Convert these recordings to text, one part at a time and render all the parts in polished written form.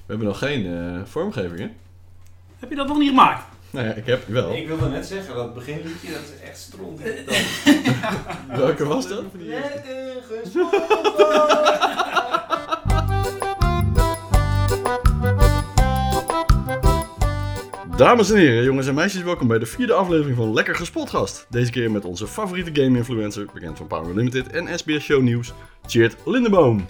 We hebben nog geen vormgeving, hè? Heb je dat nog niet gemaakt? Nou ja, ik heb wel. Ik wilde net zeggen, dat beginliedje, dat is echt stront. Welke was dat? Lekker gesproken. Dames en heren, jongens en meisjes, welkom bij de 4e aflevering van Lekker Gespotgast. Deze keer met onze favoriete game-influencer, bekend van Power Limited en SBS Show Nieuws, Tjeerd Lindeboom.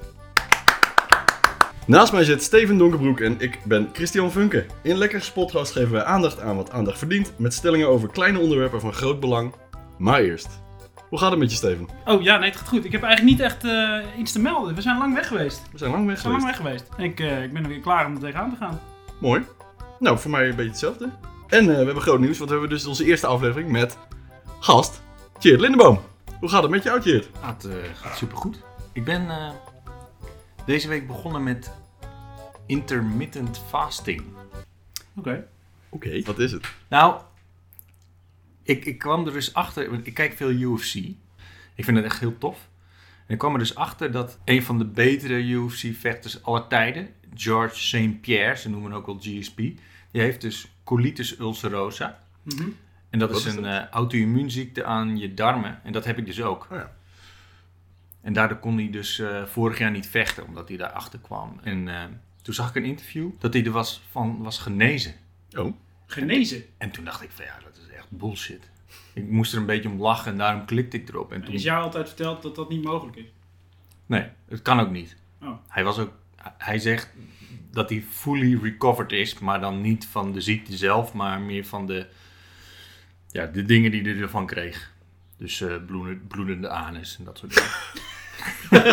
Naast mij zit Steven Donkerbroek en ik ben Christian Funke. In Lekker Gespotgast geven wij aandacht aan wat aandacht verdient, met stellingen over kleine onderwerpen van groot belang. Maar eerst, hoe gaat het met je, Steven? Oh ja, nee, het gaat goed. Ik heb eigenlijk niet echt iets te melden. We zijn lang weg geweest. We zijn lang weg geweest. Ik ben er weer klaar om er tegenaan te gaan. Mooi. Nou, voor mij een beetje hetzelfde. En we hebben groot nieuws, want we hebben dus onze eerste aflevering met gast Tjeerd Lindeboom. Hoe gaat het met jou, Tjeerd? Het gaat supergoed. Ik ben deze week begonnen met intermittent fasting. Oké. Oké, wat is het? Nou, ik kwam er dus achter, want ik kijk veel UFC. Ik vind het echt heel tof. En ik kwam er dus achter dat een van de betere UFC-vechters aller tijden, George St. Pierre, ze noemen hem ook wel GSP, die heeft dus colitis ulcerosa. Mm-hmm. En dat Wat is is een auto-immuunziekte aan je darmen. En dat heb ik dus ook. Oh ja. En daardoor kon hij dus vorig jaar niet vechten, omdat hij daarachter kwam. En toen zag ik een interview dat hij er was genezen. Oh. Genezen? En toen dacht ik van ja, dat is echt bullshit. Ik moest er een beetje om lachen en daarom klikte ik erop. En toen... Is jou altijd verteld dat dat niet mogelijk is? Nee, het kan ook niet. Oh. Hij zegt dat hij fully recovered is, maar dan niet van de ziekte zelf, maar meer van de dingen die hij ervan kreeg. Dus bloedende anus en dat soort dingen.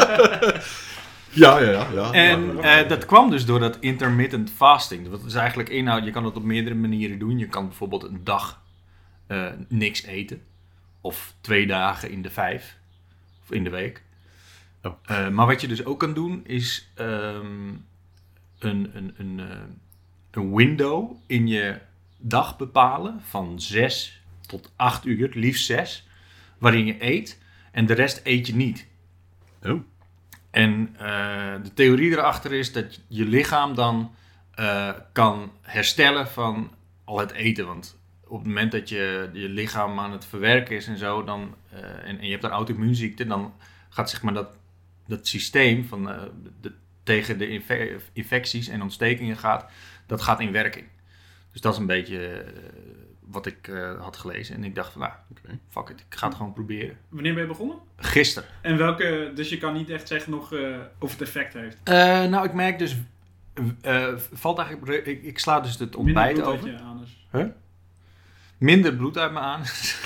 Ja. En dat kwam dus door dat intermittent fasting. Dat is eigenlijk inhoud, je kan het op meerdere manieren doen. Je kan bijvoorbeeld een dag niks eten. Of 2 dagen in de 5. Of in de week. Oh. Maar wat je dus ook kan doen is een window in je dag bepalen van 6 tot 8 uur, liefst 6, waarin je eet en de rest eet je niet. Oh. En de theorie erachter is dat je lichaam dan kan herstellen van al het eten. Want op het moment dat je lichaam aan het verwerken is en zo, dan, en je hebt een auto-immuunziekte, dan gaat zeg maar dat systeem van, tegen de infecties en ontstekingen dat gaat in werking. Dus dat is een beetje wat ik had gelezen. En ik dacht van, fuck it, ik ga het gewoon proberen. Wanneer ben je begonnen? Gisteren. En welke, dus je kan niet echt zeggen nog of het effect heeft? Nou, ik merk dus, valt eigenlijk, ik sla dus het ontbijt over. Minder bloed uit je anus. Huh? Minder bloed uit mijn anus.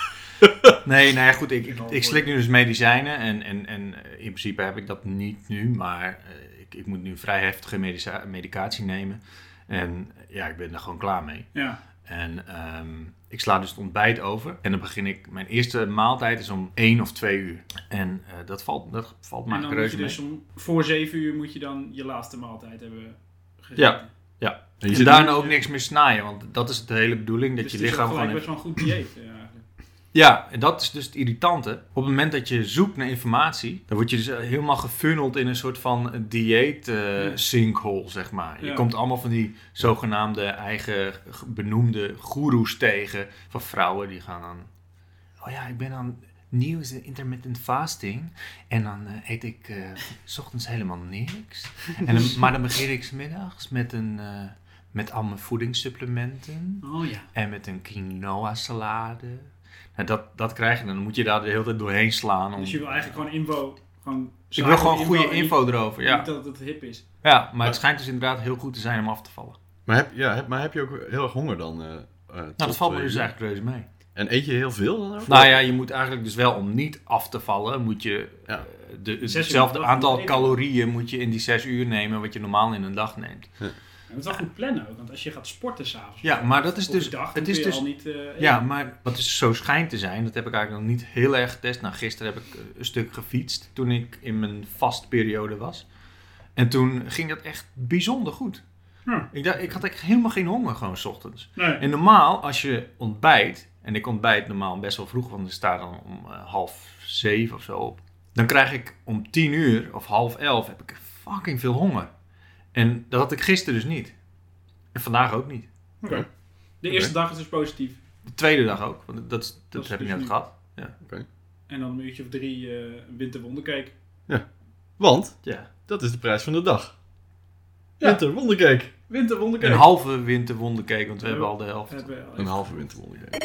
Nee, goed, ik slik nu dus medicijnen en in principe heb ik dat niet nu, maar ik moet nu vrij heftige medicatie nemen. En ja, ik ben er gewoon klaar mee. Ja. En ik sla dus het ontbijt over. En dan begin ik, mijn eerste maaltijd is om 1 of 2 uur. En dat valt maar reuze mee. Dus voor 7 uur moet je dan je laatste maaltijd hebben gegeten. Ja. En En daarna ook niks meer snijden, want dat is de hele bedoeling. Dat dus je het is lichaam ook gewoon... best wel een goed dieet eigenlijk. Ja, en dat is dus het irritante. Op het moment dat je zoekt naar informatie, dan word je dus helemaal gefunneld in een soort van dieet sinkhole, zeg maar. Je Ja. komt allemaal van die zogenaamde eigen benoemde goeroes tegen van vrouwen die gaan dan... Oh ja, ik ben dan nieuw intermittent fasting en dan eet ik 's ochtends helemaal niks. Maar dan begin ik 's middags met al mijn voedingssupplementen Oh ja. en met een quinoa salade. Nou, dat krijg je, dan moet je daar de hele tijd doorheen slaan. Dus je wil eigenlijk gewoon info... Ik wil gewoon goede info erover, ja. Niet dat het hip is. Ja, maar het schijnt dus inderdaad heel goed te zijn om af te vallen. Maar heb je ook heel erg honger dan? Nou, dat valt me dus eigenlijk reuze mee. En eet je heel veel dan ook? Nou ja, je moet eigenlijk dus wel, om niet af te vallen, moet je hetzelfde aantal calorieën moet je in die 6 uur nemen wat je normaal in een dag neemt. Ja. En dat is wel goed plannen ook, want als je gaat sporten s'avonds... Ja, maar dat is op dus... de dag, het dan is kun je dus al niet... ja, maar wat dus zo schijnt te zijn, dat heb ik eigenlijk nog niet heel erg getest. Nou, gisteren heb ik een stuk gefietst toen ik in mijn vastperiode was. En toen ging dat echt bijzonder goed. Ik had eigenlijk helemaal geen honger gewoon 's ochtends. Nee. En normaal, als je ontbijt, en ik ontbijt normaal best wel vroeg, want ik sta dan om 6:30 of zo op. Dan krijg ik om 10 uur of 10:30 heb ik fucking veel honger. En dat had ik gisteren dus niet. En vandaag ook niet. Oké. De eerste dag is dus positief. De tweede dag ook, want dat is heb ik dus net nu. gehad. En dan een uurtje of 3 winterwondercake. Want Ja. dat is de prijs van de dag. Ja. Winterwondercake. Winterwondercake. Een halve winterwondercake, want we hebben al de helft. Een halve winterwondercake.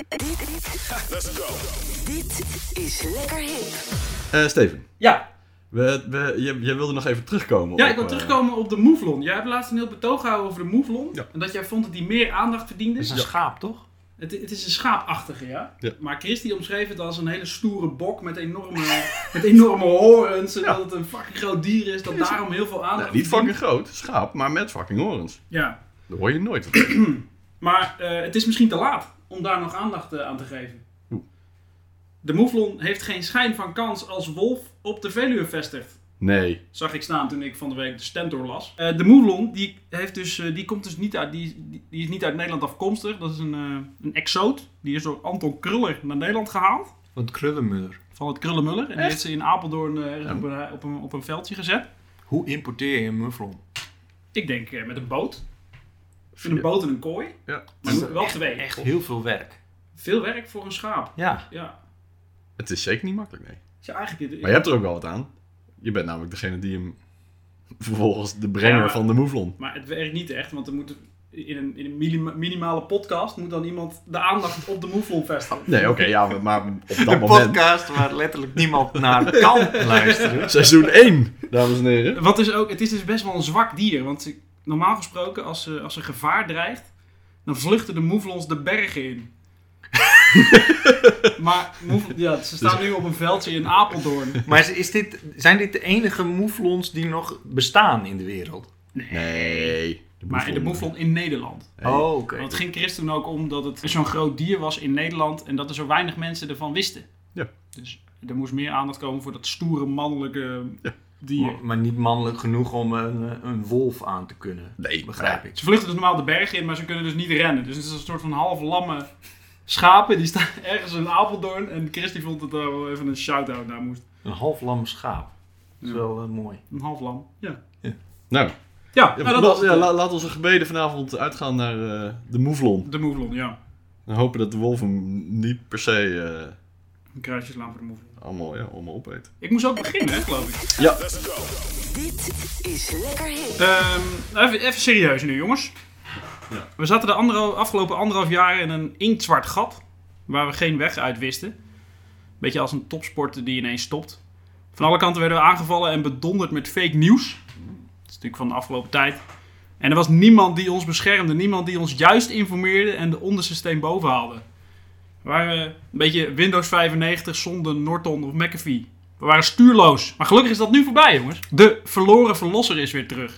Dit is Lekker Hip. Steven, Ja. jij wilde nog even terugkomen Ja, op... ik wil terugkomen op de mouflon. Jij hebt laatst een heel betoog gehouden over de mouflon. Ja. En dat jij vond dat die meer aandacht verdiende. Het is een schaap, toch? Het is een schaapachtige, ja. Ja. Maar Christy omschreef het als een hele stoere bok met enorme horens. En dat het een fucking groot dier is, dat daarom heel veel aandacht niet verdient. fucking groot, schaap, maar met fucking horens. Ja. Dat hoor je nooit. Maar het is misschien te laat om daar nog aandacht aan te geven. Hoe? De mouflon heeft geen schijn van kans als wolf op de Veluwe vestigt. Nee. Zag ik staan toen ik van de week de Stentor las. De mouflon, die komt dus niet uit, die is niet uit Nederland afkomstig. Dat is een exoot. Die is door Anton Kruller naar Nederland gehaald. Want Krullenmuller. Van het Krullenmuller. En die heeft ze in Apeldoorn ergens op een veldje gezet. Hoe importeer je een mufflon? Ik denk met een boot. In een boot en een kooi. Ja. Maar wel twee. Echt heel veel werk. Veel werk voor een schaap. Ja. Ja. Het is zeker niet makkelijk, nee. Dus ja, eigenlijk, Maar je hebt er ook wel wat aan. Je bent namelijk degene die hem vervolgens de brenger Ja. van de mouflon. Maar het werkt niet echt, want er moet in een minimale podcast moet dan iemand de aandacht op de mouflon vestigen. Nee, oké, ja, maar op dat Een moment... podcast waar letterlijk niemand naar kan luisteren. Seizoen 1, dames en heren. Wat is ook, het is dus best wel een zwak dier, want normaal gesproken als er gevaar dreigt, dan vluchten de mouflons de bergen in. Maar ze staan nu op een veldje in Apeldoorn. Maar zijn dit de enige mouflons die nog bestaan in de wereld? Nee. Maar de mouflon in Nederland. Nee. Oh, oké. Want het ging Chris toen ook om dat het zo'n groot dier was in Nederland en dat er zo weinig mensen ervan wisten. Ja. Dus er moest meer aandacht komen voor dat stoere mannelijke dier. Maar niet mannelijk genoeg om een wolf aan te kunnen. Nee, Begrijp ik. Ze vluchten dus normaal de bergen in, maar ze kunnen dus niet rennen. Dus het is een soort van half lamme schapen. Die staan ergens in Apeldoorn. En Christy vond dat daar wel even een shout-out naar moest. Een half lam schaap. Dat is Ja. wel mooi. Een half lam. Ja. Nou, Ja, ja, nou, dat was het. laat onze gebeden vanavond uitgaan naar de mouflon. De mouflon, ja. En hopen dat de wolf hem niet per se Een kruisjeslaan voor de mouflon. allemaal opeet. Ik moest ook beginnen, hè, geloof ik. Ja. Dit is Lekker Hip. Even serieus nu, jongens. Ja. We zaten de afgelopen 1,5 jaar in een inktzwart gat. Waar we geen weg uit wisten. Beetje als een topsporter die ineens stopt. Van alle kanten werden we aangevallen en bedonderd met fake nieuws. Dat is natuurlijk van de afgelopen tijd. En er was niemand die ons beschermde. Niemand die ons juist informeerde en de onderste steen boven haalde. We waren een beetje Windows 95 zonder Norton of McAfee. We waren stuurloos. Maar gelukkig is dat nu voorbij, jongens. De verloren verlosser is weer terug.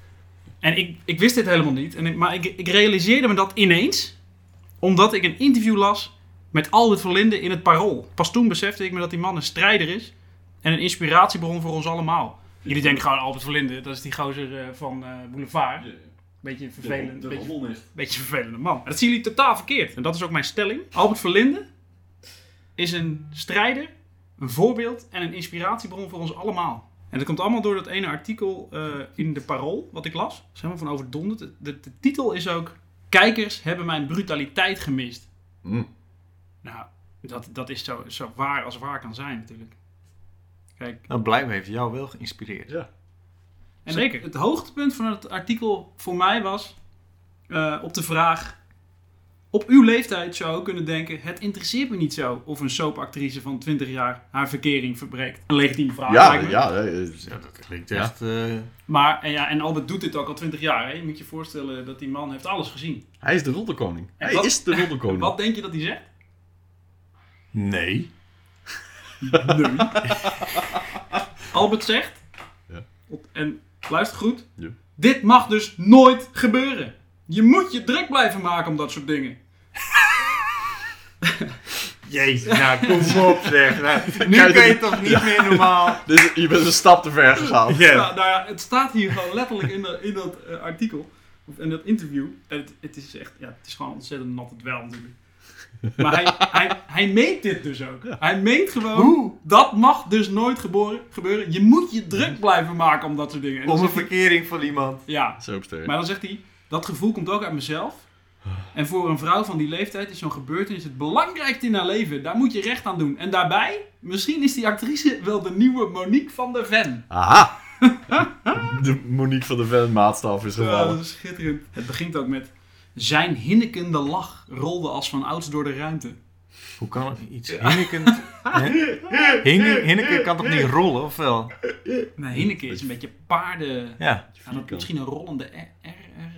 En ik wist dit helemaal niet. Maar ik realiseerde me dat ineens. Omdat ik een interview las met Albert Verlinde in het Parool. Pas toen besefte ik me dat die man een strijder is. En een inspiratiebron voor ons allemaal. Jullie denken gewoon Albert Verlinde. Dat is die gozer van Boulevard. Beetje vervelend. Beetje vervelende man. Maar dat zien jullie totaal verkeerd. En dat is ook mijn stelling. Albert Verlinde is een strijder, een voorbeeld en een inspiratiebron voor ons allemaal. En dat komt allemaal door dat ene artikel in de Parool, wat ik las. Dat is helemaal van overdonderd. De titel is ook: Kijkers hebben mijn brutaliteit gemist. Mm. Nou, dat is zo waar als waar kan zijn natuurlijk. Kijk. Nou, blijkbaar heeft jou wel geïnspireerd. Ja. En zeker. Het hoogtepunt van het artikel voor mij was op de vraag: op uw leeftijd zou ik kunnen denken, het interesseert me niet zo of een soapactrice van 20 jaar haar verkering verbreekt. Een legitieme vraag. lijkt me. Ja, Ja, dat klinkt echt... Maar, en Albert doet dit ook al 20 jaar. Hè? Je moet je voorstellen dat die man heeft alles gezien. hij is de roddelkoning. En Hij wat- is de roddelkoning. Wat denk je dat hij zegt? Nee. Nee. Albert zegt, Ja. en luister goed, Ja. dit mag dus nooit gebeuren. Je moet je druk blijven maken om dat soort dingen. Jezus, nou kom op zeg. Nou, nu kan je toch niet meer normaal... Dus je bent een stap te ver gegaan. Ja. Nou ja, het staat hier gewoon letterlijk in dat artikel, of in dat interview. En het is echt, ja, het is gewoon ontzettend natte dwel natuurlijk. Maar hij meent dit dus ook. Ja. Hij meent gewoon, dat mag dus nooit gebeuren. Je moet je druk blijven maken om dat soort dingen. Om een verkering van iemand. Ja, zo maar dan zegt hij, dat gevoel komt ook uit mezelf. En voor een vrouw van die leeftijd is zo'n gebeurtenis het belangrijkste in haar leven. Daar moet je recht aan doen. En daarbij, misschien is die actrice wel de nieuwe Monique van der Ven. Aha! De Monique van der Ven maatstaf is gevallen. Ja, dat is schitterend. Het begint ook met... Zijn hinnikende lach rolde als van ouds door de ruimte. Hoe kan iets hinnikend... Hinneke kan toch niet rollen, of wel? Nee, hinneke is een beetje paarden... Ja. Misschien een rollende R.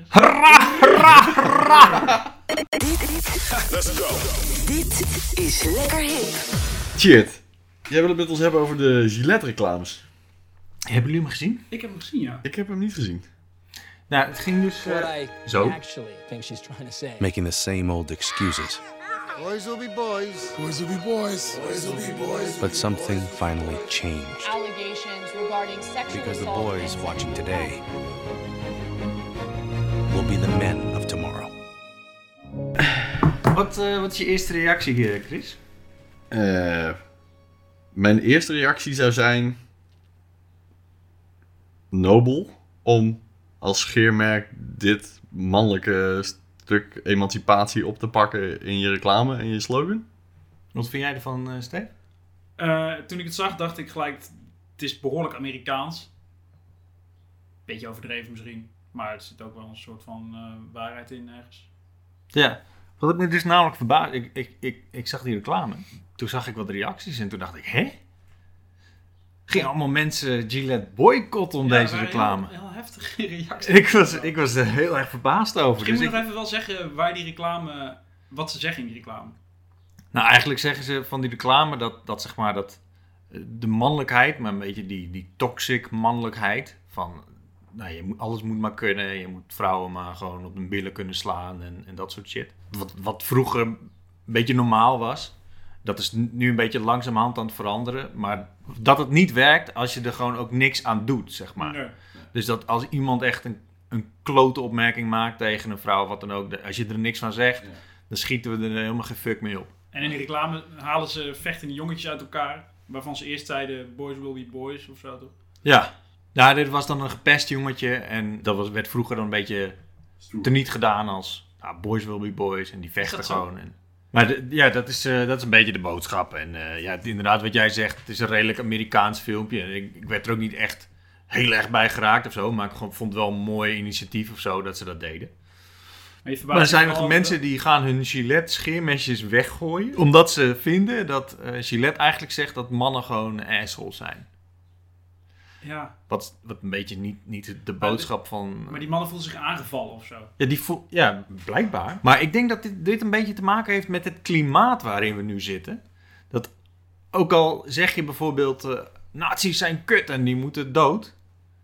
Dit is Lekker Hip. Tjeerd, jij wil het met ons hebben over de Gillette-reclames. Hebben jullie hem gezien? Ik heb hem gezien, ja. Ik heb hem niet gezien. Nou, het ging dus zo. Making the same old excuses. Boys will be boys. Boys will be boys. Boys will be boys. But something finally changed. Allegations regarding sexual Because the assault boys and- watching today will be the men of tomorrow. Wat is je eerste reactie, Chris? Mijn eerste reactie zou zijn... nobel om als scheermerk dit mannelijke stuk emancipatie op te pakken in je reclame en je slogan. Wat vind jij ervan, Steve? Toen ik het zag, dacht ik gelijk... Het is behoorlijk Amerikaans. Beetje overdreven misschien. Maar er zit ook wel een soort van waarheid in ergens. Ja. Wat ik me dus namelijk verbaasd... Ik zag die reclame. Toen zag ik wat reacties en toen dacht ik... Hè? Gingen allemaal mensen Gillette boycotten om deze reclame. Heel heftige reacties. Ik was er heel erg verbaasd over. Misschien moet Dus je nog even wel zeggen waar die reclame... Wat ze zeggen in die reclame. Nou, eigenlijk zeggen ze van die reclame dat zeg maar dat de mannelijkheid, maar een beetje die toxic mannelijkheid van, nou, alles moet maar kunnen, je moet vrouwen maar gewoon op hun billen kunnen slaan en dat soort shit. Wat vroeger een beetje normaal was, dat is nu een beetje langzamerhand aan het veranderen, maar dat het niet werkt als je er gewoon ook niks aan doet, zeg maar. Nee. Dus dat als iemand echt een klote opmerking maakt tegen een vrouw, wat dan ook, als je er niks van zegt, dan schieten we er helemaal geen fuck mee op. En in die reclame halen ze vechtende jongetjes uit elkaar. Waarvan ze eerst zeiden, boys will be boys of zo toch? Ja. Nou, dit was dan een gepest jongetje. En dat werd vroeger dan een beetje teniet gedaan als boys will be boys. En die vechten gewoon. Maar dat is een beetje de boodschap. En inderdaad wat jij zegt, het is een redelijk Amerikaans filmpje. En ik werd er ook niet echt heel erg bij geraakt of zo. Maar ik vond het wel een mooi initiatief of zo dat ze dat deden. Maar er zijn nog mensen die gaan hun Gillette scheermesjes weggooien. Omdat ze vinden dat Gillette eigenlijk zegt dat mannen gewoon assholes zijn. Ja. Wat een beetje niet de boodschap van... Maar die mannen voelen zich aangevallen of zo. Ja, blijkbaar. Maar ik denk dat dit een beetje te maken heeft met het klimaat waarin we nu zitten. Dat ook al zeg je bijvoorbeeld... nazi's zijn kut en die moeten dood.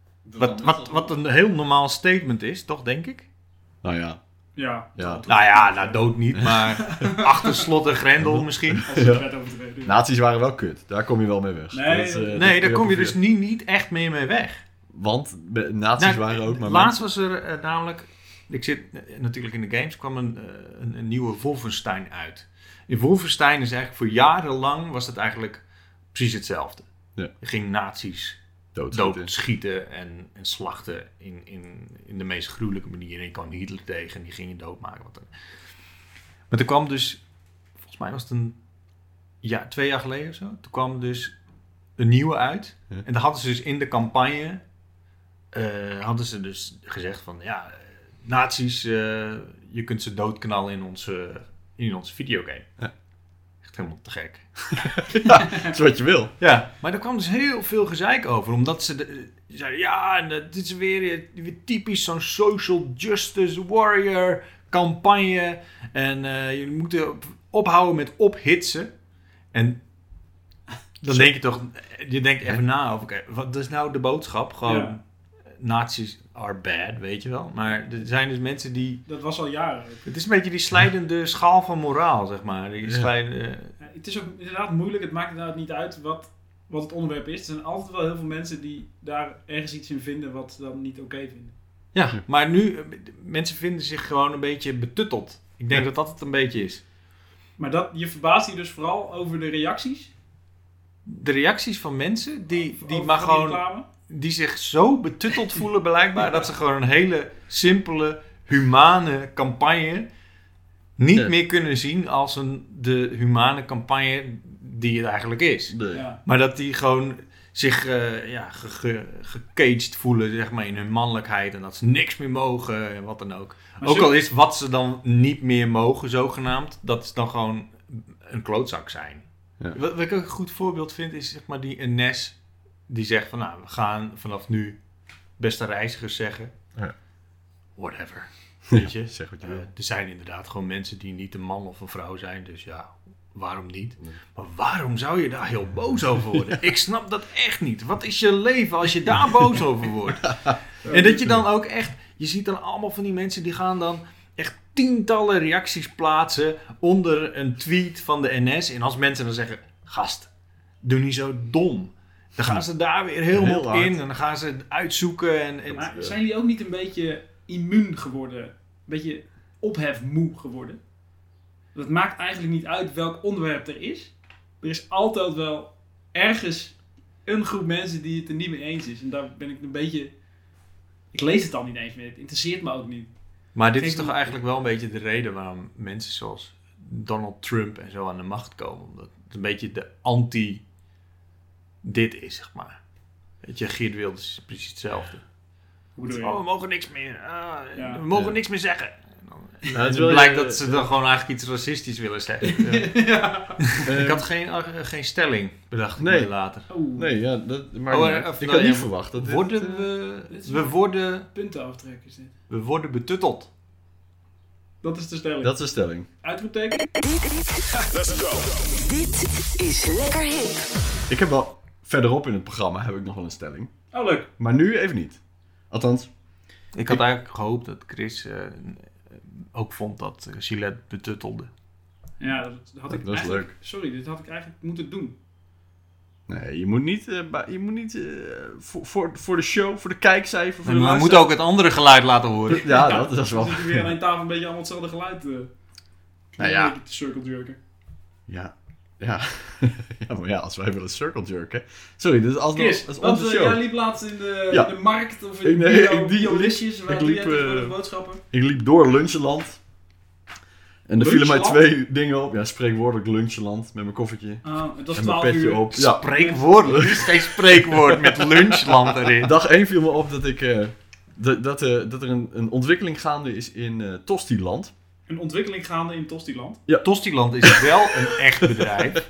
Wat een heel normaal statement is, toch, denk ik? Nou ja. Ja. Nou, dood niet, maar achter slot en grendel misschien. Nazi's waren wel kut, daar kom je wel mee weg. Daar kom je dus niet echt meer mee weg. Want nazi's waren ook maar laatst was er namelijk... Ik zit natuurlijk in de games, kwam een nieuwe Wolfenstein uit. In Wolfenstein is eigenlijk voor jarenlang was het eigenlijk precies hetzelfde. Ja. Er ging nazi's doodschieten en slachten in de meest gruwelijke manier. En je kwam Hitler tegen en die ging je doodmaken. Maar toen kwam dus, volgens mij was het 2 jaar geleden of zo, toen kwam dus een nieuwe uit. Ja. En dan hadden ze dus in de campagne, hadden ze dus gezegd van, nazi's, je kunt ze doodknallen in onze videogame. Ja. Echt helemaal te gek. Ja, dat is wat je wil. Ja, maar er kwam dus heel veel gezeik over. Omdat ze zeiden, dit is weer typisch zo'n social justice warrior campagne. En je moet ophouden met ophitsen. En dan denk je toch, je denkt even na over, wat is nou de boodschap? Gewoon, nazi's are bad, weet je wel. Maar er zijn dus mensen die... Dat was al jaren. Het is een beetje die slijdende schaal van moraal, zeg maar. Het is ook inderdaad moeilijk. Het maakt inderdaad niet uit wat het onderwerp is. Er zijn altijd wel heel veel mensen die daar ergens iets in vinden wat ze dan niet oké vinden. Ja, maar nu, mensen vinden zich gewoon een beetje betutteld. Ik denk dat het een beetje is. Maar je verbaast je dus vooral over de reacties? De reacties van mensen die Over maar die gewoon... reclame? Die zich zo betutteld voelen blijkbaar... dat ze gewoon een hele simpele, humane campagne... niet meer kunnen zien als de humane campagne die het eigenlijk is. Nee. Ja. Maar dat die gewoon zich gecaged voelen, zeg maar, in hun mannelijkheid. En dat ze niks meer mogen en wat dan ook. Maar Ook al is wat ze dan niet meer mogen, zogenaamd... dat is dan gewoon een klootzak zijn. Ja. Wat ik ook een goed voorbeeld vind, is zeg maar die NS... die zegt van, nou, we gaan vanaf nu beste reizigers zeggen. Ja. Whatever. Weet je? Zeg wat je wil. Er zijn inderdaad gewoon mensen die niet een man of een vrouw zijn. Dus ja, waarom niet? Maar waarom zou je daar heel boos over worden? Ik snap dat echt niet. Wat is je leven als je daar boos over wordt? En dat je dan ook echt... Je ziet dan allemaal van die mensen die gaan dan echt tientallen reacties plaatsen onder een tweet van de NS. En als mensen dan zeggen, gast, doe niet zo dom. Dan gaan ze daar weer helemaal Heel hard. in en dan gaan ze het uitzoeken. En Maar zijn jullie ook niet een beetje immuun geworden? Een beetje ophefmoe geworden? Dat maakt eigenlijk niet uit welk onderwerp er is. Er is altijd wel ergens een groep mensen die het er niet mee eens is. En daar ben ik een beetje... Ik lees het dan niet eens meer. Het interesseert me ook niet. Maar dit is Geef toch me- eigenlijk wel een beetje de reden waarom mensen zoals Donald Trump en zo aan de macht komen. Omdat het een beetje de anti-dit is, zeg maar. Weet je, Geert Wilders is precies hetzelfde. Hoe bedoel je? Oh, we mogen niks meer. Ja. We mogen Ja. niks meer zeggen. het Het is wel- blijkt dat ze dan gewoon eigenlijk iets racistisch willen zeggen. Ik had geen stelling, bedacht ik Nee. me later. Oeh, Nee, ja, maar Oh, ik of- had nou, niet ja, verwacht dat dit... Worden dit is we worden punten aftrekken is dit. We worden betutteld. Dat is de stelling. Dat is een stelling. Uitroepteken? Dit is Lekker Hip. Ik heb wel verderop in het programma heb ik nog wel een stelling. Oh, leuk. Maar nu even niet. Althans, Ik had eigenlijk gehoopt dat Chris ook vond dat Gillette betuttelde. Ja, dat had ik Dat is eigenlijk... leuk. Sorry, dit had ik eigenlijk moeten doen. nee, je moet niet voor de show, voor de kijkcijfer, voor de Maar we luister- moeten ook het andere geluid laten horen. Ja, dat is wel... We zitten weer aan een tafel een beetje allemaal hetzelfde geluid. Nou ja. Een beetje te circle jerken. Ja. Ja, maar ja, als wij willen circle jerken. Sorry, dit is alsnog Chris, dat is want onze show. jij liep laatst in de, Ja. in de markt of in Nee, bio, ik liep- Biolisjes. ik Waar liep, liep jij tegenwoordig boodschappen? Ik liep door Lunchland. En er vielen mij Lunchland? 2 dingen op. Ja, spreekwoordelijk Lunchland met mijn koffertje. Ah, het was En mijn 12 petje uur. op. Ja. Spreekwoord, er is geen spreekwoord met lunchland erin. Dag 1 viel me op dat ik... dat er een ontwikkeling gaande is in Tostiland. Een ontwikkeling gaande in Tostiland. Tostiland is wel een echt bedrijf.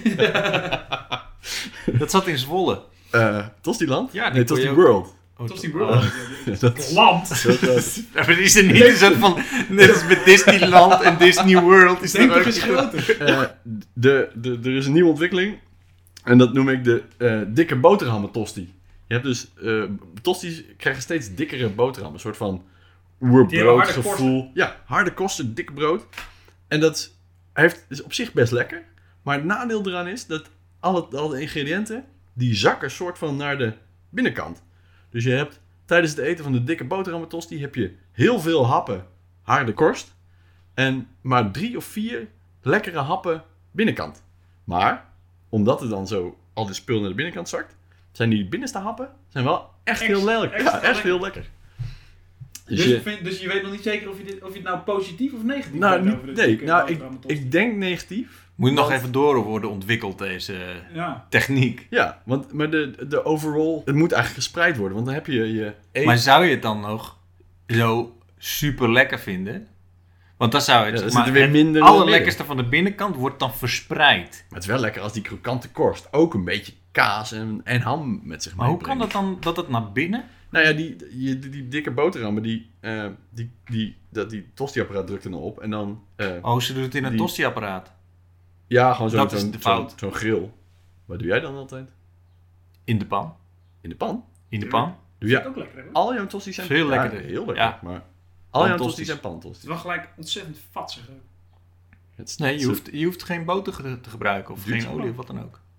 Dat zat in Zwolle. Tostiland? Ja, die nee, kon je Tosti ook- World. Tosti World. Dat- Land. Maar is er niet een soort van, net als met Disneyland en Disney World. Is Denk er ook toch eens groter. Er is een nieuwe ontwikkeling. En dat noem ik de dikke boterhammen tosti. Je hebt dus... tosties krijgen steeds dikkere boterhammen. Een soort van Die hebben harde oerbroodgevoel. Ja, harde kosten, dik brood. En dat is op zich best lekker. Maar het nadeel eraan is dat alle ingrediënten... die zakken soort van naar de binnenkant. Dus je hebt tijdens het eten van de dikke boterhammen tosti... heb je heel veel happen harde korst. En maar 3 of 4 lekkere happen binnenkant. Maar, omdat het dan zo al die spul naar de binnenkant zakt... zijn die binnenste happen zijn wel echt heel lekker. extra Ja, echt lekker. heel lekker. Dus Dus je weet nog niet zeker of je het nou positief of negatief nou, vindt over dit nee, dikke nou boterhammen tosti. ik denk negatief. Moet nog Want- even door worden ontwikkeld, deze Ja. techniek. Ja, maar de overall... Het moet eigenlijk gespreid worden, want dan heb je eten... Maar zou je het dan nog zo super lekker vinden? Want dan zou het... Ja, dan maar zit er weer het minder allerlekkerste van de binnenkant wordt dan verspreid. Maar het is wel lekker als die krokante korst ook een beetje kaas en ham met zich Maar hoe meebrengt. kan dat dan dat het naar binnen... Nou ja, die dikke boterhammen, die tosti-apparaat drukt er nou op en dan... Oh, ze doen het in een Die- tosti-apparaat. ja, gewoon dat is de fout. zo'n grill. Wat doe jij dan altijd? In de pan. In de pan? In de pan. Doe Vind ik jij ook lekker, hè? al jouw tosti's zijn... Veel Ja, lekkerder. heel lekker, Ja. maar... Al jouw Pantosti's. tosti's zijn Het pantosti's. is wel gelijk ontzettend vatsig. Ook. Het is- Nee, het- je hoeft geen boter te gebruiken of Duurt geen zo olie lang. of wat dan ook.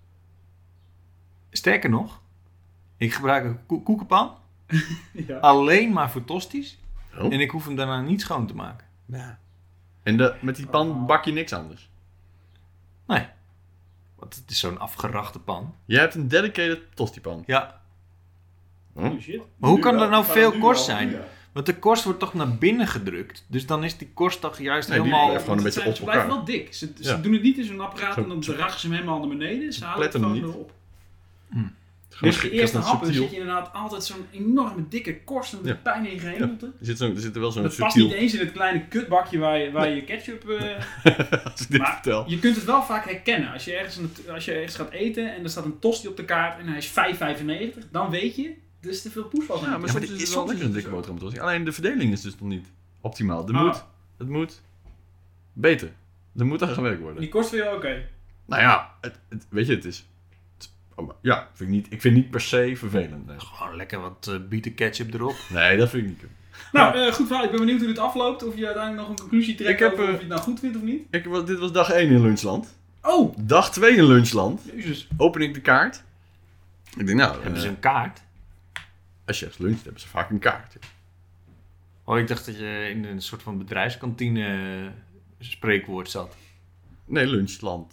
Sterker nog, ik gebruik een koekenpan Ja. alleen maar voor tosties Oh. en ik hoef hem daarna niet schoon te maken. Ja. En met die pan bak je niks anders. Nee. Want het is zo'n afgerachte pan. Jij hebt een dedicated tostipan. Ja. Holy shit. Maar hoe kan er nou Kan veel nu korst wel, zijn? nu wel. Want de korst wordt toch naar binnen gedrukt. Dus dan is die korst toch juist Nee, die helemaal... blijft gewoon een beetje op Ze blijven elkaar. wel dik. Ze Ja. doen het niet in zo'n apparaat Zo- en dan rachen ze hem helemaal naar beneden. Ze houden het pletten hem gewoon niet. erop. Gewoon Dus de eerste subtiel. happen zit je inderdaad altijd zo'n enorme dikke korst met Ja. pijn in je gehemelte. Er zit er wel zo'n Dat past subtiel... niet eens in het kleine kutbakje waar je ketchup... Als ik dit maar vertel. je kunt het wel vaak herkennen. Als je ergens gaat eten en er staat een tosti op de kaart en hij is $5,95, dan weet je, er is te veel poespas aan. Ja, maar soms is het wel lekker een dikke boterham tosti. Alleen de verdeling is dus nog niet optimaal. Het moet beter. Er moet aan gewerkt worden. Die kost voor jou oké. Nou ja, weet je, het is... Ja, ik vind niet per se vervelend. Nee, Gewoon lekker wat bieten ketchup erop. nee dat vind ik niet. Nou, goed verhaal. Ik ben benieuwd hoe dit afloopt. Of je uiteindelijk nog een conclusie trekt Ik heb, over of je het nou goed vindt of niet. Dit was dag 1 in Lunchland. Oh! Dag 2 in Lunchland. Jezus. Open ik de kaart. Ik denk, nou... Hebben ze een kaart? Als je ergens luncht, hebben ze vaak een kaart. Oh, ik dacht dat je in een soort van bedrijfskantine spreekwoord zat. Nee, Lunchland.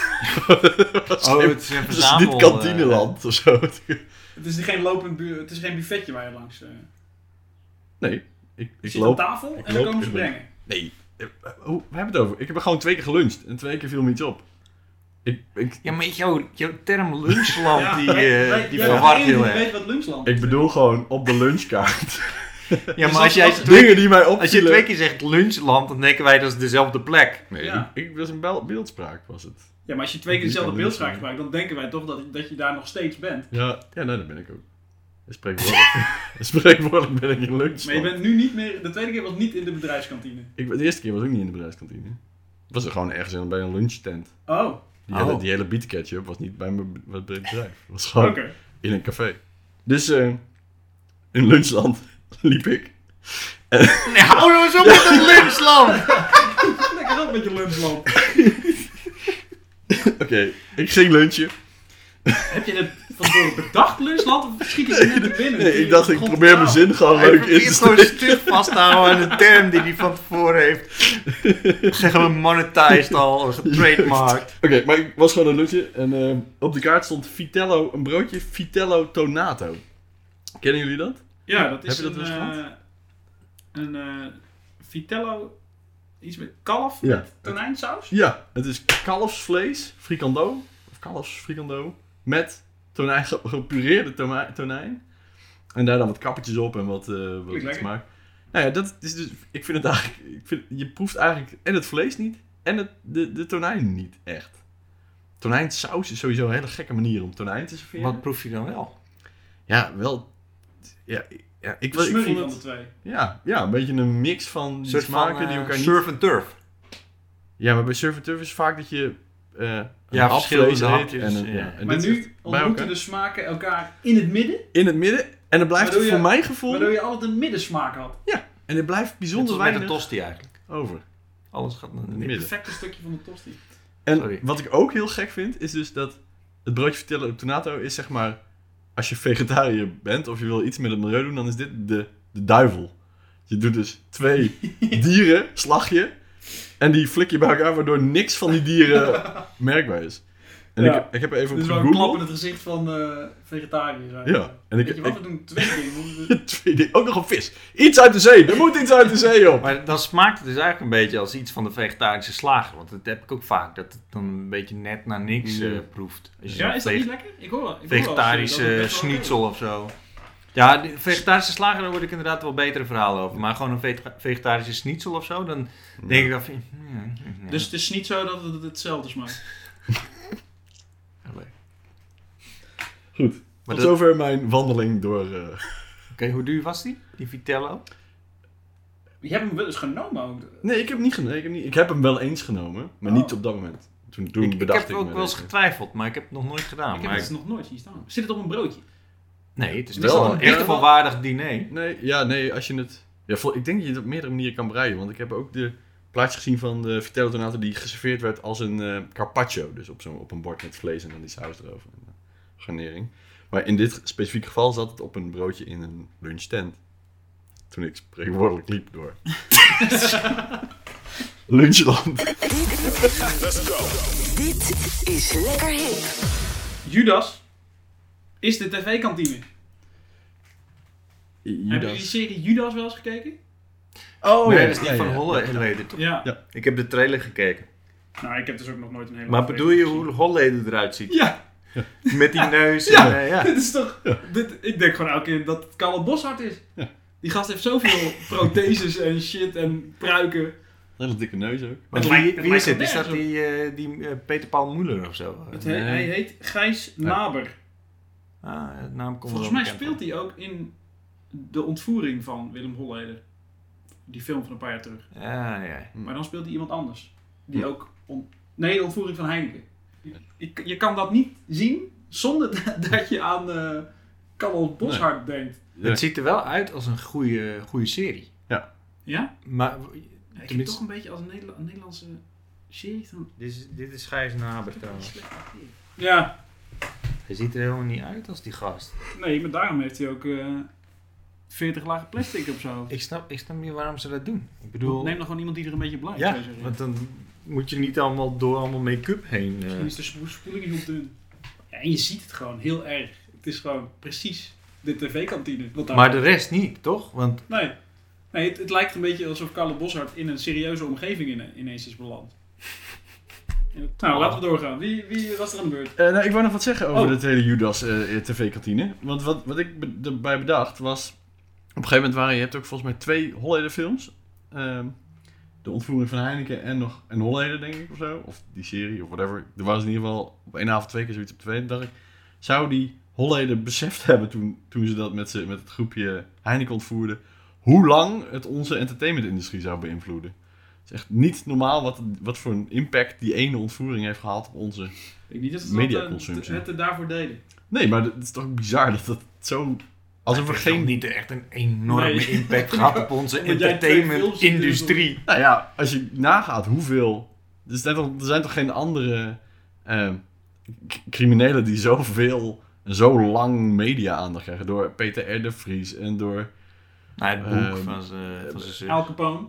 Oh, het is een Het is verzamel... niet kantineland of zo. Het is geen het is geen buffetje waar je langs... Nee, ik je zit loop... aan tafel ik en dan loop- komen ze ik- brengen. Nee, we hebben het over. Ik heb er gewoon 2 keer geluncht. En 2 keer viel me iets op. Ja, maar jouw term lunchland, Ja, die jij verwart bent heel de enige die erg. weet wat lunchland Ik is. bedoel gewoon op de lunchkaart. Ja, maar als jij Dingen die mij Als je opvielen. 2 keer zegt lunchland, dan denken wij dat is dezelfde plek. Nee, Ja. ik was een beeldspraak was het. Ja, maar als je 2 keer Niet dezelfde bij beeldspraak lunchland. gebruikt, dan denken wij toch dat je daar nog steeds bent. Ja, nee, dat ben ik ook. Spreekwoordelijk ben ik in Lunchland. Maar je bent nu niet meer... De tweede keer was niet in de bedrijfskantine. De eerste keer was ook niet in de bedrijfskantine. Het was er gewoon ergens bij een lunchtent. Oh, Die hele bietketchup was niet bij mijn bedrijf. Het was gewoon oké. in een café. Dus in Lunchland liep ik. Nee, hou nou eens op met het lunchland! Lekker op met je lunchland. Oké, ik ging lunchen. Heb je het van tevoren bedacht, lunchland? Of schiet je er net naar binnen? Nee, ik dacht, ik probeer mijn zin gewoon Hij leuk in te probeert gewoon steken. stug vast te houden aan de term die hij van tevoren heeft. Zeggen we monetized al, getrademarked. Oké, maar ik was gewoon aan het lunchen. En op de kaart stond Vitello, een broodje Vitello Tonato. Kennen jullie dat? Ja, dat is Heb je dat wel eens gehad? een Vitello... Iets met kalf Ja. met tonijnsaus? Ja, het is kalfsvlees, frikando, of kalfsfrikando, met tonijn, gepureerde tonijn. En daar dan wat kappertjes op en wat lekker. smaak. Nou ja, dat is dus, ik vind het eigenlijk, je proeft eigenlijk en het vlees niet en de tonijn niet echt. Tonijnsaus is sowieso een hele gekke manier om tonijn te serveren. Wat proef je dan wel? Ja, wel, ik De smurrie vond van de het, twee. ja, een beetje een mix van die Soort smaken van, die elkaar niet... surf and turf. Ja, maar bij surf and turf is vaak dat je een Ja, hap verschillende vlees eet hapjes, en een, ja. en Maar dit is nu echt bij ontmoeten elkaar. de smaken elkaar in het midden, In het midden. En er blijft Waardoor je- voor mijn gevoel... waardoor je altijd een middensmaak had. Ja, en er blijft Net bijzonder als met een weinig tosti eigenlijk. over. Alles gaat naar de Het midden. midden. Perfecte stukje van de tosti. En Sorry. wat ik ook heel gek vind, is dus dat het broodje Vitello Tonato is zeg maar... Als je vegetariër bent of je wil iets met het milieu doen, dan is dit de duivel. Je doet dus 2 dieren, slag je, en die flik je bij elkaar, waardoor niks van die dieren merkbaar is. En Ja. ik heb even Dit op is wel een klap in gegoogeld. het gezicht van vegetariërs. Ja, en Weet je wat, we doen 2 dingen. 2 dingen. Ook nog een vis. Iets uit de zee. Er moet iets uit de zee op. Maar dan smaakt het dus eigenlijk een beetje als iets van de vegetarische slager. Want dat heb ik ook vaak, dat het dan een beetje net naar niks proeft. Als je Ja, zo'n is dat niet lekker? Ik hoor wel eens, dat vegetarische het best wel schnitzel of zo. Ja, de vegetarische slager, daar word ik inderdaad wel betere verhalen over. Maar gewoon een vegetarische schnitzel of zo, dan denk ik af... is. Dus het is niet zo dat het hetzelfde smaakt. Goed. Maar Tot zover mijn wandeling door... Oké, hoe duur was die Vitello? Je hebt hem wel eens genomen ook. Nee, ik heb hem niet genomen. Ik heb hem wel eens genomen, maar niet op dat moment. Toen Ik bedacht heb ik ook me wel eens deze. getwijfeld, maar ik heb het nog nooit gedaan. Ik heb Maar het nog nooit zien staan. Zit het op een broodje? nee, het is Wel wel een een echt keer- volwaardig diner. Nee, als je het... Ja, ik denk dat je het op meerdere manieren kan bereiden. Want ik heb ook de plaatjes gezien van de Vitello Tonato die geserveerd werd als een carpaccio. Dus op een bord met vlees en dan die saus erover. En garnering. Maar in dit specifieke geval zat het op een broodje in een lunchtent. Toen ik spreekwoordelijk liep door. Lunchland. Dit is Lekker Hip. Judas is de tv-kantine. Hebben jullie die Judas. serie Judas wel eens gekeken? Oh Nee, ja, dat is niet ja, van ja. Holleder, toch? Ja. Ja. Ik heb de trailer gekeken. Nou, ik heb dus ook nog nooit een hele Maar bedoel je aflevering hoe Holleder eruit ziet? gezien. Ja. Met die neus Ja. en ja. Dit is toch... Ik denk gewoon elke keer dat het Carlo Boszhard is. Ja. Die gast heeft zoveel protheses en shit en pruiken. Hele dikke neus ook. Want Het lijkt- wie het is lijkt het? wel Is dat nergens die Peter Paul Muller of zo? Hij heet Gijs Naber. Het naam komt Volgens mij speelt hij ook in de ontvoering van Willem Holleder. Die film van een paar jaar terug. Ja. Maar dan speelt hij iemand anders. Die ook... Nee, de ontvoering van Heineken. Je kan dat niet zien zonder dat je aan Carlo Boszhard denkt. Ja. Het ziet er wel uit als een goede serie. Ja? Maar Ik vind het toch een beetje als een Nederlandse serie van... dit is Gijs Naber trouwens. Ja. Hij ziet er helemaal niet uit als die gast. Nee, maar daarom heeft hij ook 40 lagen plastic op zo. Ik snap niet waarom ze dat doen. Ik bedoel... Neem dan gewoon iemand die er een beetje blijft. Ja, zou je zeggen. want dan moet je niet allemaal make-up heen. Misschien is de spoeling niet op dun. Ja, en je ziet het gewoon heel erg. Het is gewoon precies de tv-kantine. wat daar- Maar de rest niet, toch? Want Nee, het lijkt een beetje alsof Carlo Boszhard in een serieuze omgeving ineens is beland. Nou, laten we doorgaan. Wie was er aan de beurt? Nou, ik wou nog wat zeggen over Oh. het hele Judas tv-kantine. Want wat ik erbij bedacht was... Op een gegeven moment je hebt ook volgens mij 2 Holleder films. De ontvoering van Heineken en nog een Holleder, denk ik, of zo. Of die serie, of whatever. Er was in ieder geval op één avond 2 keer zoiets op tv. Dacht ik, zou die Holleder beseft hebben toen ze dat met het groepje Heineken ontvoerden... hoe lang het onze entertainmentindustrie zou beïnvloeden? Het is echt niet normaal wat voor een impact die ene ontvoering heeft gehad op onze... Ik denk niet dat ze Mediaconsumptie. het daarvoor deden. Nee, maar het is toch bizar dat dat zo... Alsof er het heeft geen... niet echt een enorme Nee. impact gehad op onze Omdat jij 2 films entertainment-industrie. Nou ja, als je nagaat hoeveel... Er zijn toch geen andere criminelen die zoveel en zo lang media-aandacht krijgen. Door Peter R. de Vries en door... Nou, het boek van zijn zus. Al Capone.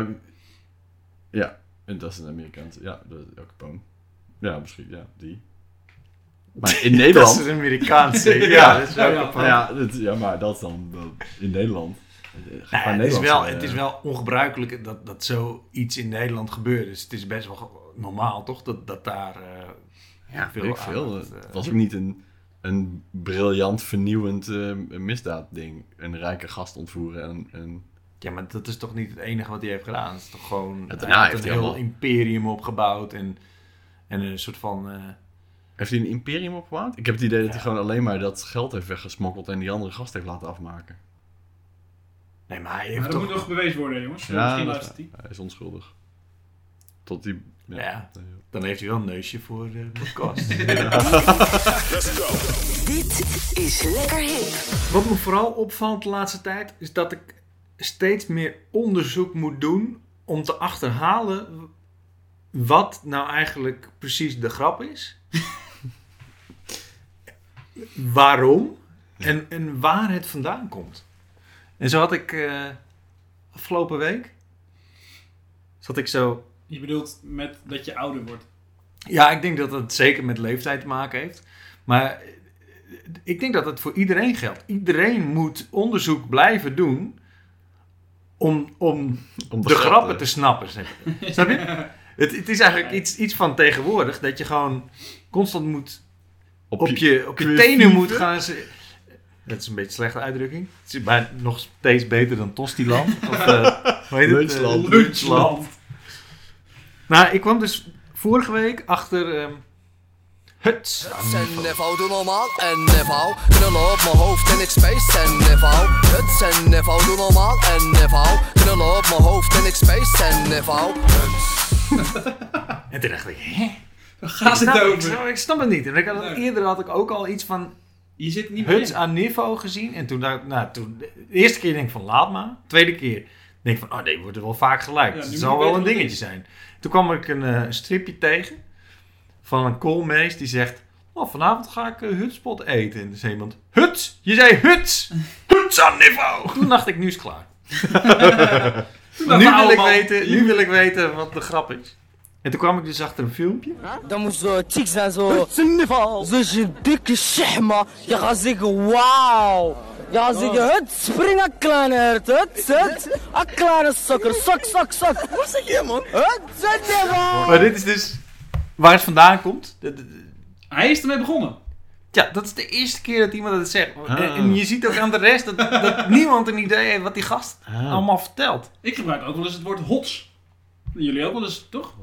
Ja, en dat is een Amerikaans... Ja, dat is El Capone. Ja, misschien, ja, die. Maar in Nederland... Dat is een Amerikaanse. Ja, dat is wel kapot. maar dat is dan in Nederland. Nou, het is wel ongebruikelijk dat zoiets in Nederland gebeurt. Dus het is best wel normaal, toch? Dat daar veel. Het was ook niet een briljant, vernieuwend misdaadding. Een rijke gast ontvoeren en... Ja, maar dat is toch niet het enige wat hij heeft gedaan? Het is toch gewoon... daarna hij heeft een hij heel allemaal- imperium opgebouwd en een soort van... Heeft hij een imperium opgebouwd? Ik heb het idee dat hij gewoon alleen maar dat geld heeft weggesmokkeld en die andere gast heeft laten afmaken. Nee, maar hij Maar heeft dat toch... moet nog bewezen worden, jongens. Misschien dat is luistert hij. waar. Hij is onschuldig. Tot die... Ja. Dan heeft hij wel een neusje voor de podcast. Dit is Lekker Hip. Wat me vooral opvalt de laatste tijd is dat ik steeds meer onderzoek moet doen om te achterhalen wat nou eigenlijk precies de grap is. Waarom en waar het vandaan komt. En zo had ik afgelopen week zat ik zo... Je bedoelt met dat je ouder wordt. Ja, ik denk dat het zeker met leeftijd te maken heeft. Maar ik denk dat het voor iedereen geldt. Iedereen moet onderzoek blijven doen om de grappen te snappen. Snap je? Het is eigenlijk iets van tegenwoordig dat je gewoon constant moet op je tenen moet gaan. Dat is een beetje een slechte uitdrukking. Het is bijna nog steeds beter dan Tostiland. Of hoe heet het? Lunchland. Nou, ik kwam dus vorige week achter Huts. Huts en Nevo, doe normaal en Nevo. Knullen op mijn hoofd en ik space en Nevo. Huts en Nevo, doe normaal en Nevo. Knullen op mijn hoofd en ik space en Nevo. En toen dacht ik, hè? Gaat het over? Ik snap het niet. En eerder had ik ook al iets van Je zit niet meer Huts in. aan niveau gezien. En toen dacht ik, de eerste keer denk ik van laat maar. Tweede keer denk ik van, oh nee, wordt er wel vaak geliked. Ja, Het nu zal moet je wel een weten wat dingetje het zijn. Toen kwam ik een stripje tegen van een koolmees die zegt, oh, vanavond ga ik hutspot eten. En er is iemand, Huts! Je zei Huts! Huts aan niveau! Toen dacht ik, nu is het klaar. Nu wil ik weten wat de grap is. En toen kwam ik dus achter een filmpje. Dan moet zo chicks zijn zo zo'n dikke shahma. Je gaat zeggen wauw. Je gaat zeggen het springen kleine hert. Het een kleine sokker. Sok. Wat zeg je man? Het zet je man. Maar dit is dus waar het vandaan komt. Hij is ermee begonnen. Ja, dat is de eerste keer dat iemand het zegt. En je ziet ook aan de rest dat niemand een idee heeft wat die gast allemaal vertelt. Ik gebruik ook wel eens het woord hots. Jullie ook wel eens, toch?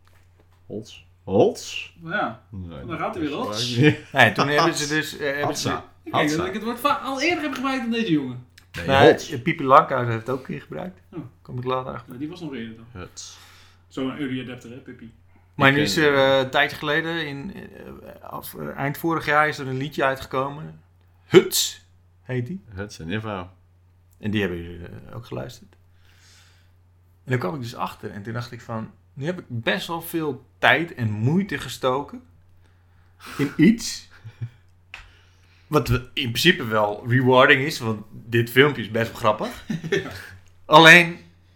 Hots? Ja, Nee, dan gaat hij weer hots. Nee, toen hebben ze dus... Ik denk dat ik het woord al eerder heb gebruikt dan deze jongen. Piepi Lankhuis heeft het ook een keer gebruikt. Kom ik later achter. Ja, die was nog eerder dan. Huts. Zo'n early adapter, hè, Pippi. Maar nu is er een tijdje geleden, eind vorig jaar, is er een liedje uitgekomen. Huts heet die. Huts en Nivo. En die hebben jullie ook geluisterd. En daar kwam ik dus achter. En toen dacht ik van, nu heb ik best wel veel tijd en moeite gestoken in iets wat in principe wel rewarding is, want dit filmpje is best wel grappig. Ja. Alleen,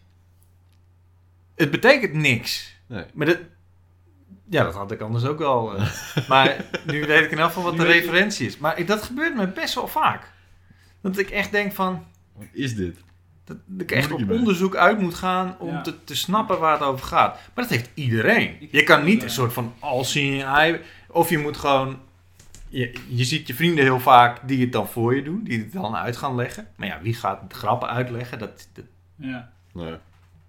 het betekent niks. Nee. Maar dat had ik anders ook wel. Maar nu weet ik in elk geval wat de referentie is. Maar dat gebeurt me best wel vaak. Dat ik echt denk van... Wat is dit? Dat ik echt op onderzoek uit moet gaan om te snappen waar het over gaat. Maar dat heeft iedereen. Je kan niet een soort van all-seeing eye... Of je moet gewoon... Je ziet je vrienden heel vaak die het dan voor je doen. Die het dan uit gaan leggen. Maar ja, wie gaat de grappen uitleggen? Ja. Nee.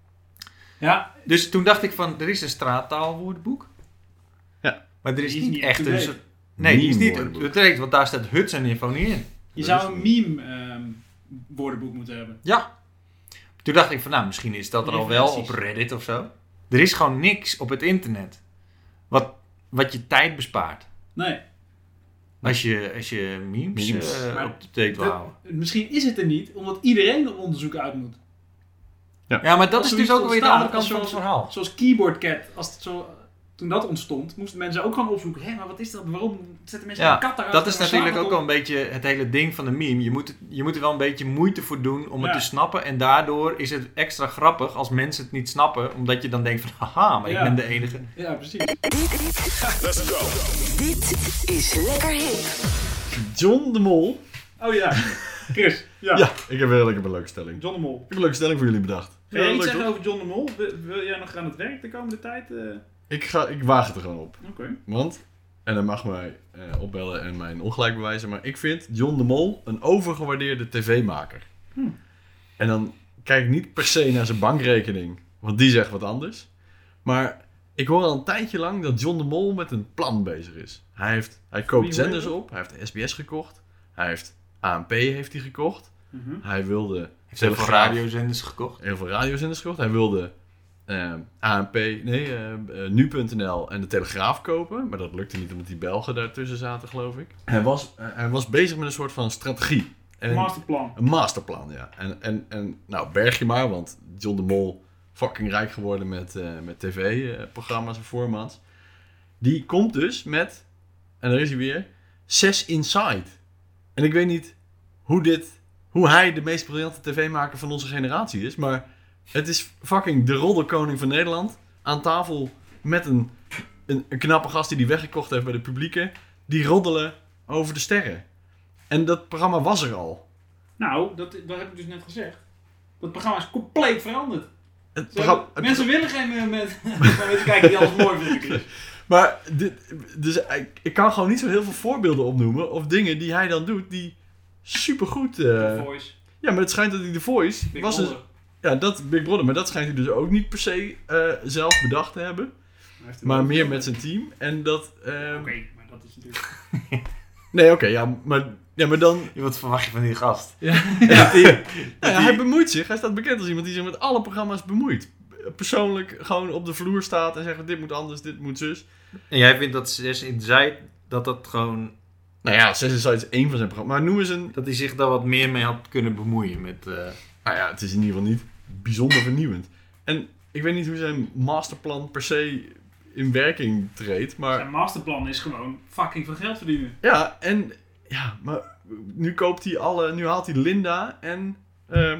Ja. Dus toen dacht ik van, er is een straattaalwoordenboek. Ja. Maar er is niet echt een soort... Nee, die is niet direct, want daar staat huts en info niet in. Je zou een meme woordenboek moeten hebben. Ja. Toen dacht ik van, nou, misschien is dat er al wel op Reddit of zo. Er is gewoon niks op het internet wat je tijd bespaart. Nee. Als je memes op de date wil houden. Misschien is het er niet, omdat iedereen op onderzoek uit moet. Ja, maar dat is dus ook weer de andere kant van het verhaal. Zoals Keyboard Cat, toen dat ontstond, moesten mensen ook gaan opzoeken. Hé, maar wat is dat? Waarom zetten mensen een kat eruit? Dat is natuurlijk ook wel een beetje het hele ding van de meme. Je moet er wel een beetje moeite voor doen om het te snappen. En daardoor is het extra grappig als mensen het niet snappen. Omdat je dan denkt van, haha, maar ik ben de enige. Ja, precies. Let's go. Dit is Lekker Hip. John de Mol. Oh ja, Chris. Ja, ik heb een leuke stelling. John de Mol. Ik heb een leuke stelling voor jullie bedacht. Ga je iets zeggen over John de Mol? Wil jij nog aan het werk de komende tijd? Ik waag het er gewoon op. Oké. Want, en dan mag mij opbellen en mijn ongelijk bewijzen, maar ik vind John de Mol een overgewaardeerde tv-maker. En dan kijk ik niet per se naar zijn bankrekening, want die zegt wat anders. Maar ik hoor al een tijdje lang dat John de Mol met een plan bezig is. Hij koopt zenders op, hij heeft SBS gekocht, hij heeft ANP gekocht, hij wilde... Heeft heel veel radiozenders gekocht. Hij wilde Nu.nl en de Telegraaf kopen. Maar dat lukte niet omdat die Belgen daartussen zaten, geloof ik. Hij was bezig met een soort van strategie. Een masterplan. Een masterplan, ja. En nou, berg je maar, want John de Mol fucking rijk geworden met tv-programma's en formats. Die komt dus met, en daar is hij weer, 6 Inside. En ik weet niet hoe hij de meest briljante tv-maker van onze generatie is, maar het is fucking de roddelkoning van Nederland aan tafel met een knappe gast die weggekocht heeft bij de publieke, die roddelen over de sterren. En dat programma was er al. Nou, dat heb ik dus net gezegd. Dat programma is compleet veranderd. Mensen willen geen mensen kijken die alles mooi vinden. Maar ik kan gewoon niet zo heel veel voorbeelden opnoemen of dingen die hij dan doet die supergoed... The Voice. Ja, maar het schijnt dat hij The Voice... Big was Brother. Dus, ja, dat Big Brother. Maar dat schijnt hij dus ook niet per se zelf bedacht te hebben. Maar meer met zijn team. En dat... Oké, maar dat is natuurlijk... Nee, oké, ja, maar dan... Wat verwacht je van die gast? Hij bemoeit zich. Hij staat bekend als iemand die zich met alle programma's bemoeit. Persoonlijk gewoon op de vloer staat en zegt, dit moet anders, dit moet zus. En jij vindt dat 6 Inside, dat gewoon... Nou ja, 6 Inside is één van zijn programma's. Maar noem eens een... Dat hij zich daar wat meer mee had kunnen bemoeien met... Nou ja, het is in ieder geval niet bijzonder vernieuwend. En ik weet niet hoe zijn masterplan per se in werking treedt, maar... Zijn masterplan is gewoon fucking veel geld verdienen. Ja, en... Ja, maar nu haalt hij Linda en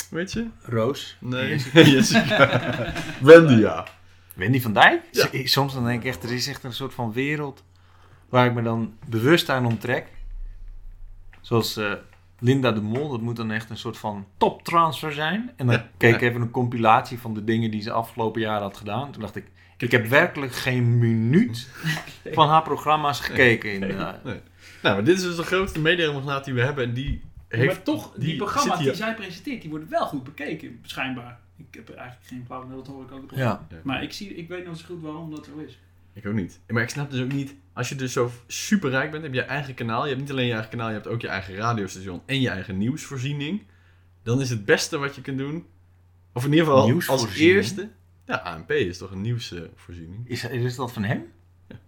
Weet je? Roos. Nee. Jessica. Wendy, ja. Wendy van Dijk? Ja. Soms dan denk ik echt, er is echt een soort van wereld waar ik me dan bewust aan onttrek. Zoals Linda de Mol, dat moet dan echt een soort van toptransfer zijn. En dan keek ik even een compilatie van de dingen die ze afgelopen jaar had gedaan. Toen dacht ik heb werkelijk geen minuut van haar programma's gekeken. Nee. Nou, maar dit is dus de grootste mediamagnaat die we hebben en die heeft... Maar toch, die programma's zit hier- die zij presenteert, die worden wel goed bekeken, schijnbaar. Ik heb er eigenlijk geen flauw benul, dat hoor ik ook. Ja. Maar ik weet nog zo goed waarom dat zo is. Ik ook niet. Maar ik snap dus ook niet, als je dus zo super rijk bent, heb je je eigen kanaal. Je hebt niet alleen je eigen kanaal, je hebt ook je eigen radiostation en je eigen nieuwsvoorziening. Dan is het beste wat je kunt doen, of in ieder geval als Nieuwsvoorziening? eerste... Ja, ANP is toch een nieuwsvoorziening. Is dat van hem? Ja.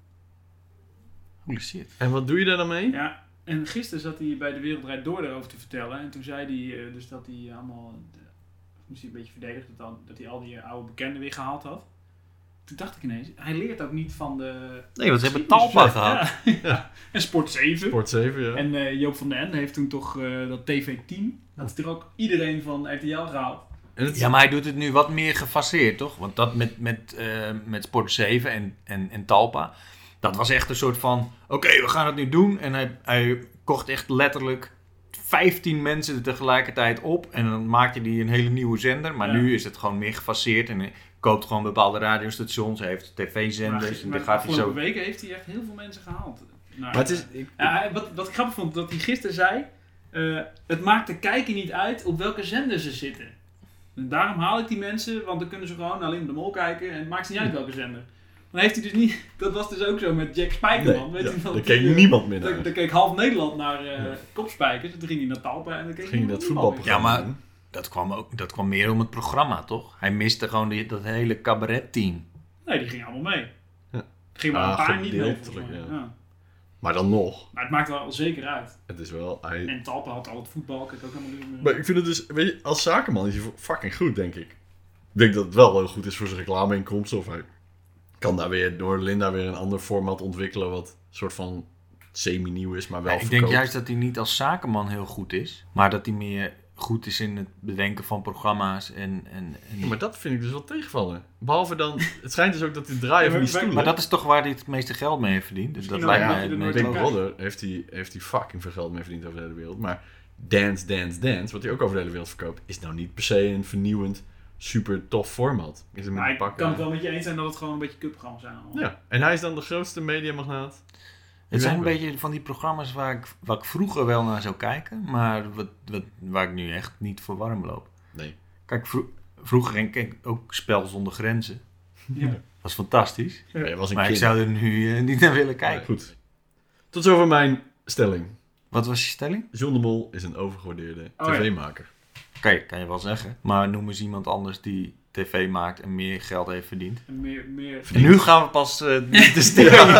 Holy shit. En wat doe je daar dan mee? Ja, en gisteren zat hij bij De Wereld Draait Door daarover te vertellen. En toen zei hij dus dat hij allemaal... moest hij een beetje verdedigen dat hij al die oude bekenden weer gehaald had. Toen dacht ik ineens, hij leert ook niet van de... Nee, want ze hebben Talpa gehad. Ja. En Sport 7. Sport 7, ja. En Joop van den Ende heeft toen toch dat TV10. Dat is er ook iedereen van RTL gehaald. En het, Ja, maar hij doet het nu wat meer gefaseerd, toch? Want dat met Sport 7 en Talpa, dat was echt een soort van... Oké, we gaan het nu doen. En hij kocht echt letterlijk 15 mensen tegelijkertijd op. En dan maakte hij een hele nieuwe zender. Maar nu is het gewoon meer gefaseerd. En hij koopt gewoon bepaalde radiostations. Hij heeft tv-zenders. En Maar dan de gaat hij zo... afgelopen weken heeft hij echt heel veel mensen gehaald. Nou, maar het is... wat ik grappig vond, dat hij gisteren zei... het maakt de kijker niet uit op welke zender ze zitten. En daarom haal ik die mensen, want dan kunnen ze gewoon alleen de Mol kijken. En het maakt ze niet uit welke zender. Dan heeft hij dus niet... Dat was dus ook zo met Jack Spijkerman. Nee, weet je wel, daar keek niemand meer naar. Daar keek half Nederland naar Kopspijkers. Toen ging hij naar Talpa en dan keek Ging je dat niemand voetbalprogramma Ja, maar dat kwam meer om het programma, toch? Hij miste gewoon dat hele cabaretteam. meer. Nee, die gingen allemaal mee. Ja. Er gingen maar een paar niet mee. gedeeltelijk, volgens mij. ja. Maar dan nog. Maar het maakt wel zeker uit. Het is wel... En Talpa had al het voetbal. Kijk ook helemaal niet meer. Maar ik vind het dus... Weet je, als zakenman is hij fucking goed, denk ik. Ik denk dat het wel heel goed is voor zijn reclameinkomsten. Of hij kan daar weer door Linda weer een ander format ontwikkelen. Wat soort van semi-nieuw is, maar wel Ik denk juist dat hij niet als zakenman heel goed is. Maar dat hij meer goed is in het bedenken van programma's. Ja, maar dat vind ik dus wel tegenvallen. Behalve dan... Het schijnt dus ook dat hij draaien van die stoelen... Maar dat is toch waar hij het meeste geld mee heeft verdiend. Dus dat Misschien lijkt ook, mij dat je het er meest nooit Big logisch. Brother heeft hij fucking veel geld mee verdiend over de hele wereld. Maar Dance, wat hij ook over de hele wereld verkoopt... is nou niet per se een vernieuwend, super tof format. Is er met Maar een ik pak kan het wel met je eens zijn dat het gewoon een beetje cupprogramma's zijn. allemaal. Ja, en hij is dan de grootste mediamagnaat. Het zijn een weet beetje van die programma's waar ik vroeger wel naar zou kijken. Maar waar ik nu echt niet voor warm loop. Nee. Kijk, vroeger ging ik ook Spel zonder Grenzen. Ja. Dat was fantastisch. Ja, hij was een Maar ik kind. zou er nu niet naar willen kijken. Goed. Tot zover mijn stelling. Wat was je stelling? John de Mol is een overgewaardeerde Oh, ja. tv-maker. Oké, kan je wel zeggen. Maar noem eens iemand anders die tv maakt en meer geld heeft verdiend. En meer... En nu gaan we pas de stelling.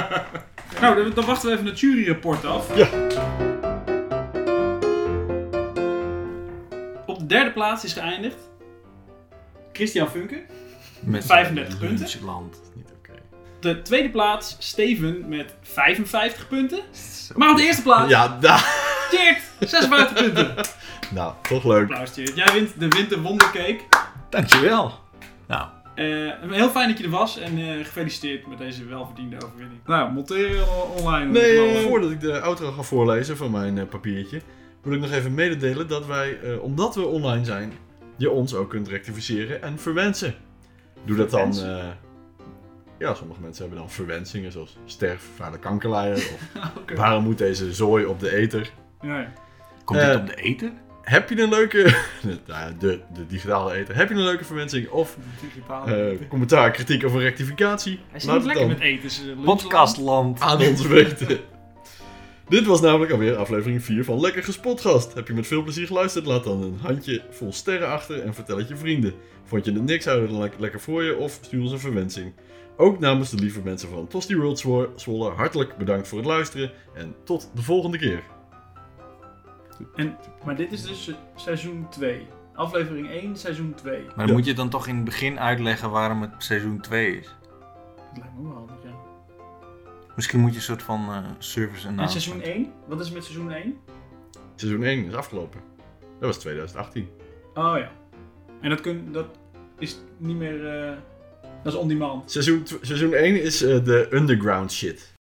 Nou, dan wachten we even het juryrapport af. Ja. Op de derde plaats is geëindigd Christian Funke. Met 35 punten. Lunchland. Niet oké. De tweede plaats Steven met 55 punten. Maar op de eerste plaats Ja, Tjeerd, 56 punten. nou, toch leuk. Applaus Tjeerd. Jij wint de Winter Wondercake. Dankjewel. Nou, Heel fijn dat je er was en gefeliciteerd met deze welverdiende overwinning. Nou, monteren online. Nee, voordat ik de outro ga voorlezen van mijn papiertje, wil ik nog even mededelen dat wij, omdat we online zijn, je ons ook kunt rectificeren en verwensen. Doe dat dan... ja, sommige mensen hebben dan verwensingen zoals sterf, vader kankerleider of Oké. waarom moet deze zooi op de ether. Ja. komt dit op de eten? Heb je een leuke... nou ja, de digitale ether. Heb je een leuke verwensing of commentaar, kritiek of een rectificatie? Hij is Laat niet het lekker dan met eten. Lunchland. Podcastland. aan ons weten. Dit was namelijk alweer aflevering 4 van Lekker Gespotgast. Heb je met veel plezier geluisterd? Laat dan een handje vol sterren achter en vertel het je vrienden. Vond je het niks, hou het dan lekker voor je of stuur ons een verwensing. Ook namens de lieve mensen van Tosti World Zwolle hartelijk bedankt voor het luisteren en tot de volgende keer. Maar dit is dus seizoen 2. Aflevering 1, seizoen 2. Maar dan moet je dan toch in het begin uitleggen waarom het seizoen 2 is. Dat lijkt me ook wel handig, ja. Misschien moet je een soort van service En announcement. seizoen 1? Wat is er met seizoen 1? Seizoen 1 is afgelopen. Dat was 2018. Oh ja. En dat is niet meer... dat is on demand. Seizoen 1 is de underground shit.